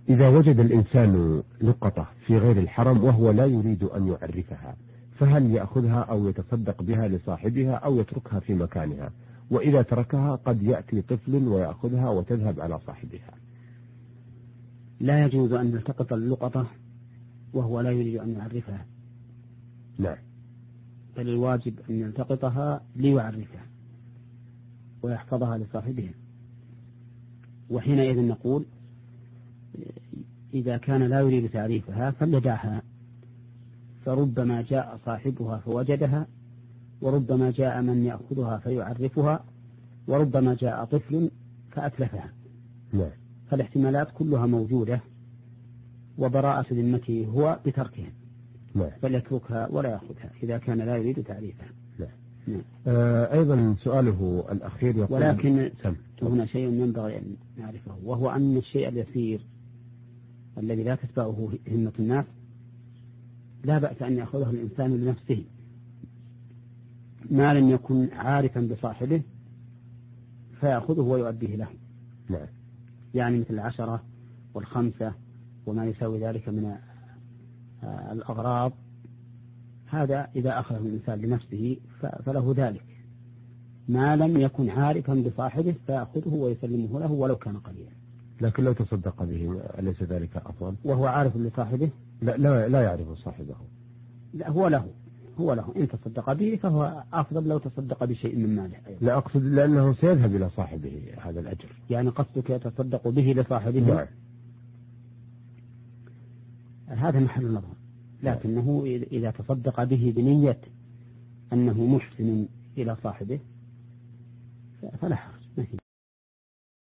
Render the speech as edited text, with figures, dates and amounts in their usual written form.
إذا وجد الإنسان لقطة في غير الحرم وهو لا يريد أن يعرفها، فهل يأخذها أو يتصدق بها لصاحبها أو يتركها في مكانها؟ وإذا تركها قد يأتي طفل ويأخذها وتذهب على صاحبها. لا يجوز أن يلتقط اللقطة وهو لا يريد أن يعرفها. نعم. بل الواجب أن يلتقطها ليعرفها ويحفظها لصاحبها. وحينئذ نقول إذا كان لا يريد تعريفها فليدعها، فربما جاء صاحبها فوجدها، وربما جاء من يأخذها فيعرفها، وربما جاء طفل فأتلفها. نعم. فالاحتمالات كلها موجودة، وبراءة ذمته هو بتركها. نعم. فليتركها ولا يأخذها إذا كان لا يريد تعريفها. نعم. نعم. أيضا سؤاله الأخير يقول: ولكن هنا شيء ينبغي أن نعرفه، وهو أن الشيء اليسير الذي لا تتبعه همة الناس لا بأس أن يأخذه الإنسان لنفسه ما لم يكن عارفا بصاحبه، فيأخذه ويؤديه له. نعم. يعني مثل 10 و5 وما يساوي ذلك من الأغراض، هذا إذا أخذه الإنسان لنفسه فله ذلك، ما لم يكن عارفا بصاحبه فيأخذه ويسلمه له ولو كان قليلا. لكن لو تصدق به أليس ذلك أفضل؟ وهو عارف لصاحبه؟ لا يعرف صاحبه. لا، هو له إن تصدق به فهو أفضل لو تصدق بشيء من ماله أيضا. لا أقصد لأنه سيذهب إلى صاحبه هذا الأجر. يعني قصدك يتصدق به لصاحبه؟ نعم. هذا محل نظر، لكنه إذا تصدق به بنية أنه محسن إلى صاحبه فلا حرج.